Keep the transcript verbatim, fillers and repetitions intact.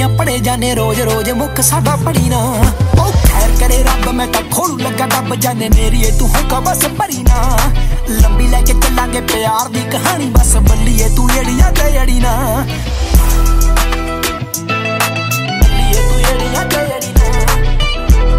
ਪੌੜੀਆਂ ਪੜੇ ਜਾਣੇ ਰੋਜ਼ ਰੋਜ਼ ਮੁੱਖ ਸਾਡਾ ਪੜੀ ਨਾ ਉਹ ਖੈਰ ਕਰੇ ਰੱਬ ਮੈਂ ਤਾਂ ਖੋਲੂ ਲੱਗਾ ਡੱਬ ਜਾਣੇ ਮੇਰੀਏ ਤੂੰ ਹੋਕਾ ਬਸ ਭਰੀ ਨਾ ਲੰਬੀ ਲੈ ਕੇ ਚੱਲਾਂਗੇ ਪਿਆਰ ਦੀ ਕਹਾਣੀ ਬਸ ਬੱਲੀਏ ਤੂੰ ਏੜੀਆਂ ਤੇ ਏੜੀ ਨਾ